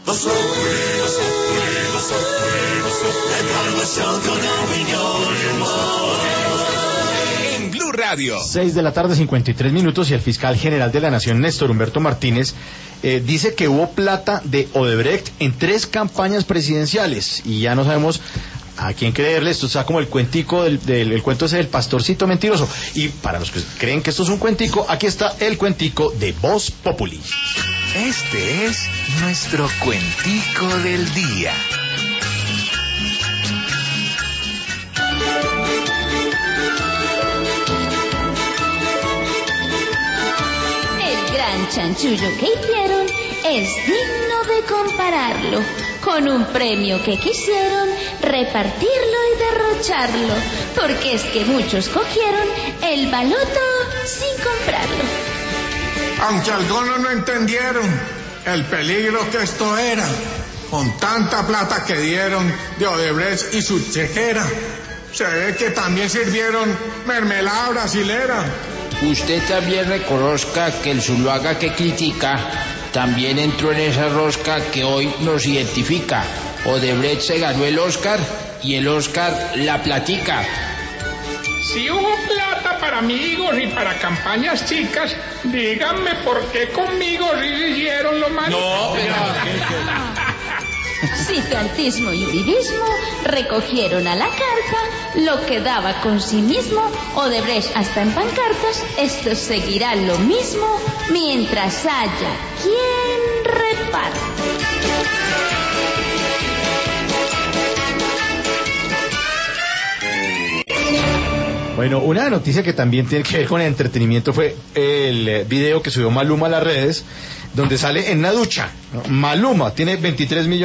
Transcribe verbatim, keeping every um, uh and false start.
En Blue Radio. seis de la tarde, cincuenta y tres minutos, y el fiscal general de la Nación, Néstor Humberto Martínez, eh, dice que hubo plata de Odebrecht en tres campañas presidenciales, y ya no sabemos a quién creerle. Esto está como el cuentico del, del el cuento ese del pastorcito mentiroso. Y para los que creen que esto es un cuentico, aquí está el cuentico de Voz Populi. Este es nuestro cuentico del día. El gran chanchullo que hicieron es digno de compararlo con un premio que quisieron repartirlo y derrocharlo, porque es que muchos cogieron el baloto sin comprarlo. Aunque algunos no entendieron el peligro que esto era, con tanta plata que dieron de Odebrecht y su chequera, se ve que también sirvieron mermelada brasilera. Usted también reconozca que el Zuluaga que critica también entró en esa rosca que hoy nos identifica. Odebrecht se ganó el Oscar y el Oscar la platica. Si hubo plata para amigos y para campañas chicas, díganme por qué conmigo sí se hicieron lo malo. No, pero... Citantismo y uribismo recogieron a la carta lo que daba con sí mismo Odebrecht hasta en pancartas. Esto seguirá lo mismo mientras haya quien reparte. Bueno, una noticia que también tiene que ver con el entretenimiento fue el video que subió Maluma a las redes, donde sale en una ducha. Maluma tiene veintitrés millones